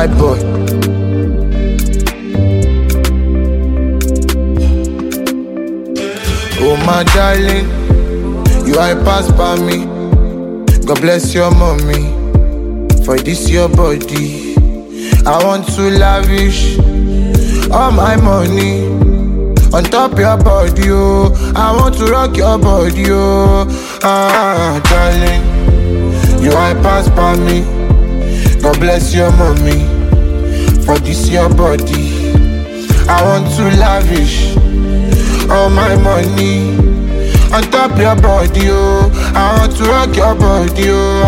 White boy. Oh my darling, you I pass by me. God bless your mommy for this your body. I want to lavish all my money on top your body, oh. I want to rock your body, oh. Darling, you I pass by me. God bless your mommy for this your body. I want to lavish all my money on top your body, oh. I want to rock your body,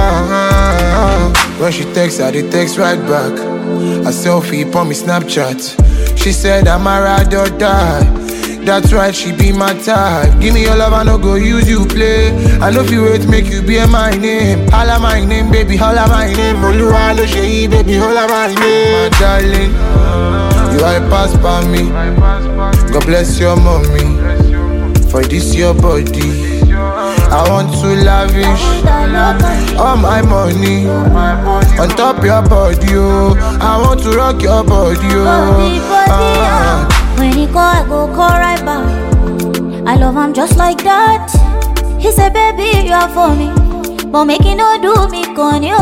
oh. When she texts, I dey text right back. A selfie on me Snapchat. She said I'm a ride or die. That's right, she be my type. Give me your love, I no go use you play. I know if you wait, make you be my name. Holla my name, baby, holla my name. Oluwa lo ṣe, baby, holla my name. My darling, you I pass by me. God bless your mommy for this your body. I want to lavish all my money on top your body, oh. I want to rock your body, oh. When he call, I go call right back. I love him just like that. He said, baby, you are for me, but make it no do me con you.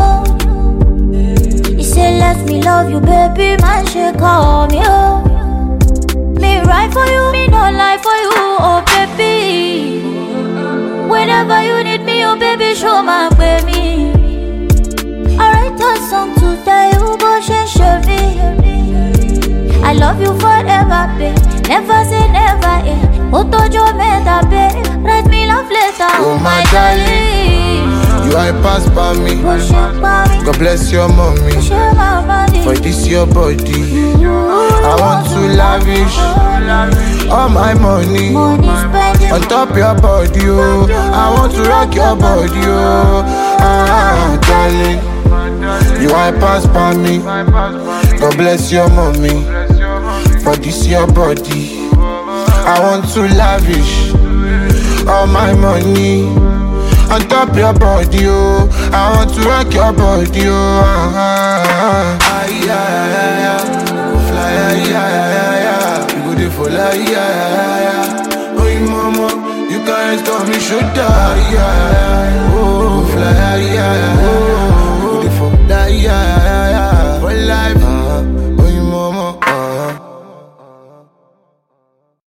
He said, let me love you, baby, man, she call me, oh. Me right for you, me no lie for you, oh baby. Whenever you need me, oh baby, show my baby. I write a song today, you go share me. I love you forever, babe. Never say never, eh. Otojo meda, babe. Write me love letter, oh my darling. You I pass by me. God bless your mommy for this your body. I want to lavish all my money on top your body, oh. I want to rock your body, oh. Darling, you I pass by me. God bless your mommy for this your body. I want to lavish all my money on top your body, oh. I want to rock your body, oh. Go fly, you go dey for like, oh, mama, you can't stop me, should die,